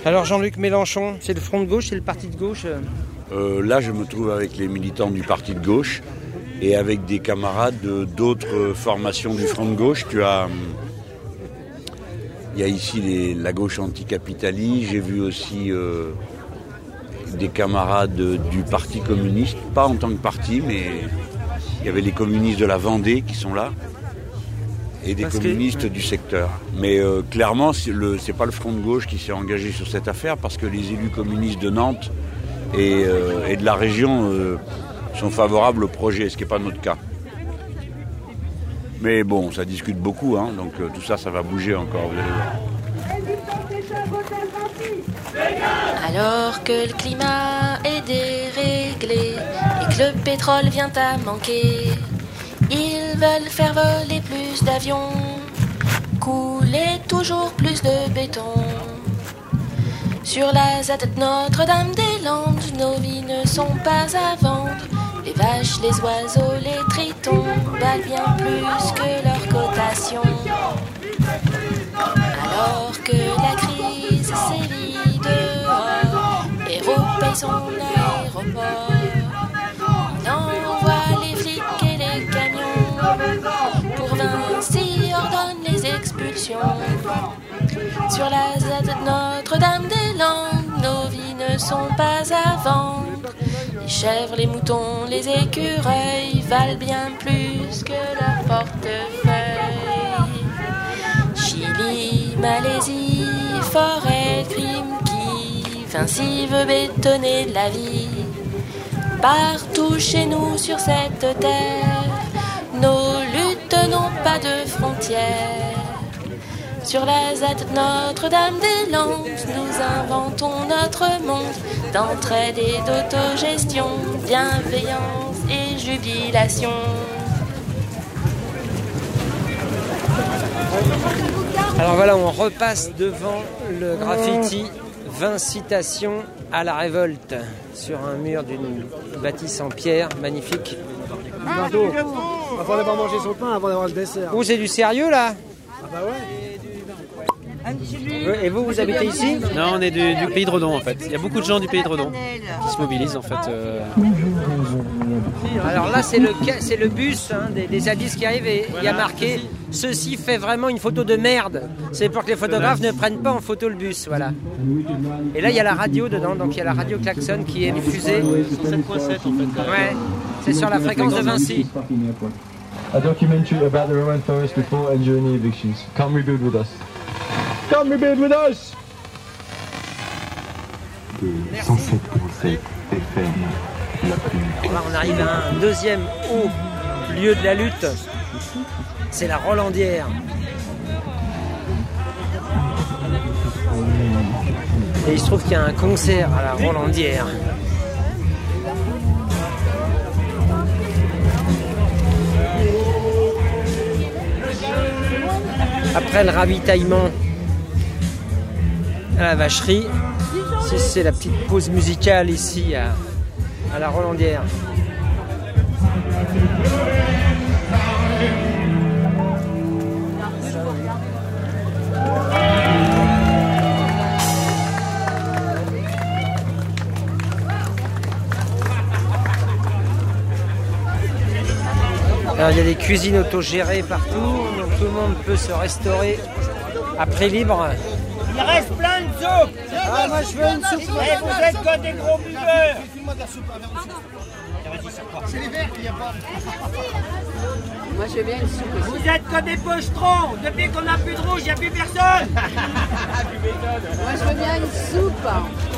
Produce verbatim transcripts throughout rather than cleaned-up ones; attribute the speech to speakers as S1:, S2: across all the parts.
S1: Alors Jean-Luc Mélenchon, c'est le Front de gauche, c'est le parti de gauche
S2: euh, Là, je me trouve avec les militants du parti de gauche et avec des camarades de, d'autres formations du Front de gauche. Tu as... Il y a ici les, la gauche anticapitaliste, j'ai vu aussi euh, des camarades du Parti communiste, pas en tant que parti, mais il y avait les communistes de la Vendée qui sont là, et des Parce communistes que... du secteur. Mais euh, clairement, c'est, le, c'est pas le Front de gauche qui s'est engagé sur cette affaire, parce que les élus communistes de Nantes et, euh, et de la région euh, sont favorables au projet, ce qui n'est pas notre cas. Mais bon, ça discute beaucoup, hein, donc euh, tout ça, ça va bouger encore, vous allez
S3: voir. Alors que le climat est déréglé et que le pétrole vient à manquer, ils veulent faire voler plus d'avions, couler toujours plus de béton. Sur la Z A D Notre-Dame-des-Landes, nos vies ne sont pas à vendre. Les vaches, les oiseaux, les tritons valent bien plus que leur cotation. Alors que la crise sévit dehors, Hérault paye son aéroport. On envoie les flics et les camions, pour Vinci ordonne les expulsions. Sur la Z A D Notre-Dame-des-Landes, nos vies ne sont pas à vendre. Les chèvres, les moutons, les écureuils valent bien plus que leur portefeuille. Chili, Malaisie, forêt, crime qui Vinci veut bétonner la vie. Partout chez nous sur cette terre, nos luttes n'ont pas de frontières. Sur la Z A D Notre-Dame-des-Landes, nous inventons notre monde d'entraide et d'autogestion, bienveillance et jubilation.
S1: Alors voilà, on repasse devant le graffiti vingt citations à la révolte sur un mur d'une bâtisse en pierre magnifique.
S4: Bientôt, avant d'avoir mangé son pain, avant d'avoir le dessert.
S1: Oh, c'est du sérieux là?
S4: Ah bah ouais.
S1: Et vous, vous habitez ici?
S5: Non, on est du, du Pays de Redon en fait. Il y a beaucoup de gens du Pays de Redon qui se mobilisent en fait. Euh...
S1: Alors là, c'est le, c'est le bus hein, des, des zadistes qui arrivent et il voilà, y a marqué « Ceci fait vraiment une photo de merde ». C'est pour que les photographes ne prennent pas en photo le bus, voilà. Et là, il y a la radio dedans, donc il y a la radio Klaxon qui est diffusée.
S5: sept point sept en fait.
S1: Ouais, c'est sur la fréquence de Vinci.
S6: A documentary about the Roman forest before and during the evictions. Come rebuild with us. Come rebuild with us.
S7: cent sept virgule sept F M, la plus.
S1: Là, on arrive à un deuxième haut lieu de la lutte. C'est la Rolandière. Et il se trouve qu'il y a un concert à la Rolandière. Après le ravitaillement à la vacherie, c'est la petite pause musicale ici à, à la Rolandière. Alors il y a des cuisines autogérées partout, donc tout le monde peut se restaurer à prix libre.
S8: Il reste plein de soupe.
S1: Ah, moi je veux une soupe.
S8: Et vous êtes que des gros buveurs.
S4: C'est les verts qu'il n'y a pas.
S9: Moi je veux bien une soupe aussi.
S8: Vous êtes que des pochetrons. Depuis qu'on n'a plus de rouge, il n'y a plus personne.
S9: Moi je veux bien une soupe.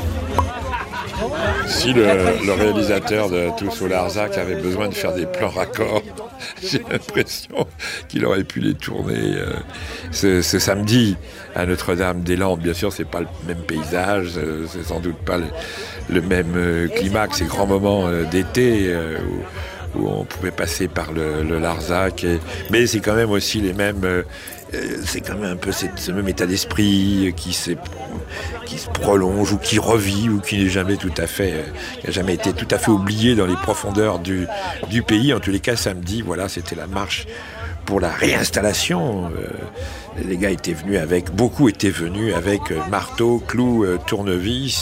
S10: Si le, le réalisateur de Tous au Larzac avait besoin de faire des plans raccords, j'ai l'impression qu'il aurait pu les tourner euh, ce, ce samedi à Notre-Dame-des-Landes. Bien sûr, c'est pas le même paysage, euh, c'est sans doute pas le, le même euh, climat que ces grands moments euh, d'été euh, où, où on pouvait passer par le, le Larzac. Et, mais c'est quand même aussi les mêmes... Euh, c'est quand même un peu ce même état d'esprit qui, qui se prolonge ou qui revit ou qui n'est jamais tout à fait, qui n'a jamais été tout à fait oublié dans les profondeurs du, du pays. En tous les cas, samedi, voilà, c'était la marche pour la réinstallation. Euh, les gars étaient venus avec, beaucoup étaient venus avec euh, marteau, clous, euh, tournevis.